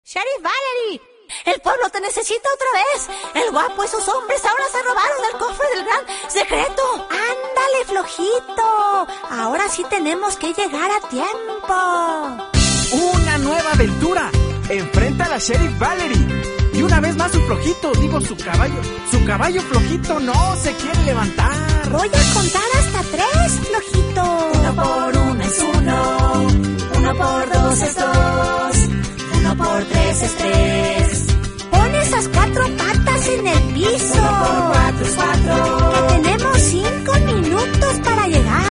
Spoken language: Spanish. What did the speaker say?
Sheriff Valerie, el pueblo te necesita otra vez. El guapo y sus hombres ahora se robaron el cofre del gran secreto. Ándale, flojito. Ahora sí tenemos que llegar a tiempo. Una nueva aventura. Enfrenta a la Sheriff Valerie. Y una vez más su flojito, su caballo flojito no se quiere levantar. Voy a contar hasta 3, flojito. 1 por 1 es 1, 1 por 2 es 2.